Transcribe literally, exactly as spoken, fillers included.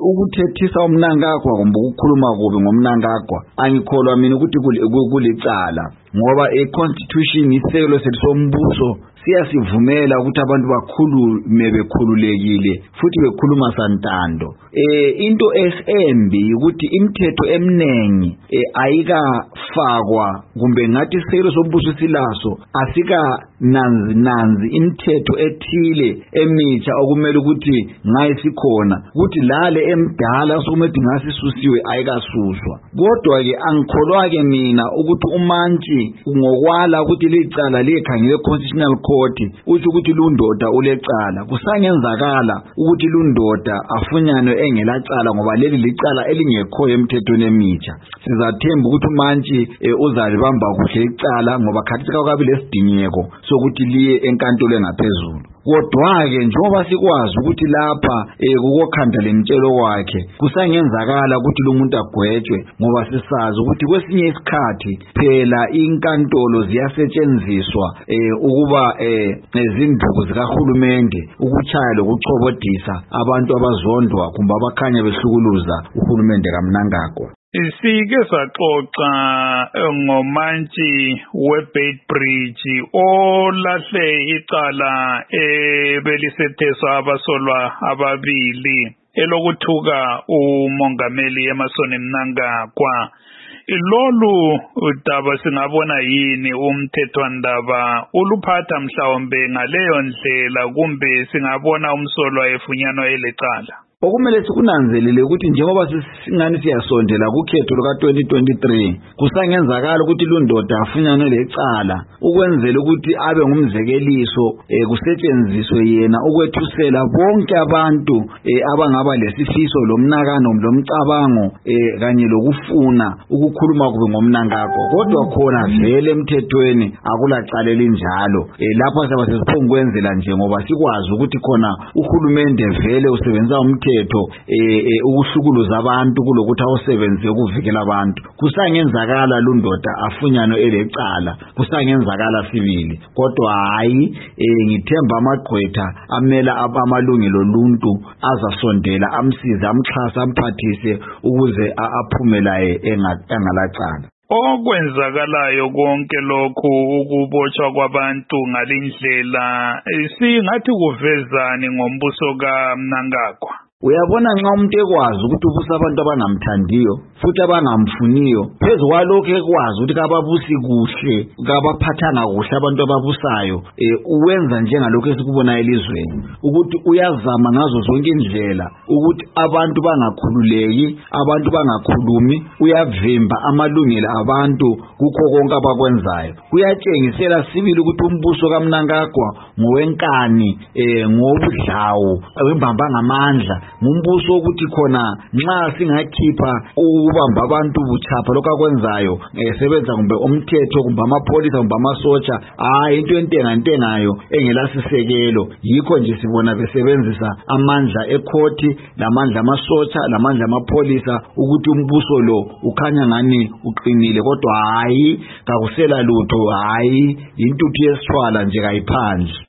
ukuthethisa umnankagwa kumbe ukukhuluma kubi ngomnankagwa angikholwa mina ukuthi kulicala ngoba a constitution isekelo sombuso siyasivumela ukuthi abantu bakhulume bekhululekile futhi bekhuluma santando. Eh into esembi ukuthi imithetho eminengi ayikafakwa kumbe ngathi isekelo sombuso silaso asika nanzi nanzi imithetho ethile emitsha okumele ukuthi ngayisikhona ukuthi lale emdala sokumele ngasisusiwe ayikasuswa. Kodwa ke angikholwa ke mina ukuthi umantshi ngokwala ukuthi licala likhangele constitutional court uthi ukuthi lundoda ulecala kusangenzakala ukuthi lundoda afunyane engelacala ngoba leli licala elingekho emthethweni emitsha. Sizathemba ukuthi umantshi uzalibamba kuhle icala ngoba khathi kwakabi lesidingeko sokuthi liye enkantolo engaphezulu. Kodwa ke njengoba sikwazi ukuthi lapha kukokhanda lemtshelo wakhe kusangenzakala ukuthi lo muntu agwetshwe ngoba sisazi ukuthi kwesinye isikhathi phela inkantolo ziyasetshenziswa ukuba nezinduku zikahulumende ukuchaya lokuchobodisa abantu abazondwa kumbe abakhanya behlukuluza uhulumende kaMnangagwa. Sike saxoxa ngomantshi weBeitbridge olahle icala ebelisetheswa abasolwa ababili elokuthuka umongameli Emmerson Mnangagwa. Lolu udaba singabona yini umthethwandaba uluphatha mhlawumbe ngaleyo ndlela kumbe singabona umsolwa efunyanwa elecala? Okumele sikunanzelele ukuthi njengoba singani siyasondela kukhetho luka twenty twenty-three kusangenzakala ukuthi lundoda afunyane lecala ukwenzela ukuthi abe ngumzekeliso kusetshenziswe yena ukwethusela bonke abantu abangaba lesifiso lomnakano lomcabango kanye lokufuna ukukhuluma kube ngomnankagwa. Kodwa khona vele emthethweni akulacala elinjalo lapha saba sesiphongokwenzela nje ngoba sikwazi ukuthi khona uhulumende vele usebenza umthetho eh ukuhlukuluza abantu kulokuthi awusebenze ukuvikela abantu. Kusangenzakala lundoda afunyano elecala kusangenzakala sibili kodwa hayi ngithemba amagqwetha amela abamalungelo oluntu azasondela amsize amxhasa amphathise ukuze aphumelaye engalacala. Okwenzakalayo konke lokhu ukubotshwa kwabantu ngalindlela singathi kuvezani ngombuso kaMnangagwa? Uyabona nxa umuntu ekwazi ukuthi ubusa abantu abangamthandiyo futhi abangamfuniyo phezu kwalokho ekwazi ukuthi kababusi kuhle kabaphathanga kuhle abantu ababusayo uwenza njengalokho esikubona elizweni ukuthi uyazama ngazo zonke indlela ukuthi abantu bangakhululeki abantu bangakhulumi uyavimba amalungelo abantu kukho konke abakwenzayo. Kuyatshengisela sibili ukuthi umbuso kaMnangagwa ngowenkani ngobudlawo wembamba ngamandla ngumbuso ukuthi khona nxa singakhipha ukubamba abantu buchapha lokho akwenzayo esebenza kumbe umthetho kumbe amapolisa kumbe amasotsha hayi into entenga ntengayo engelasisekelo. Yikho nje sibona besebenzisa amandla ekhoti lamandla amasotsha lamandla amapolisa ukuthi umbuso lo ukhanya ngani uqinile kodwa hayi kakusela lutho hayi intuthu yesithwala nje kayiphandle.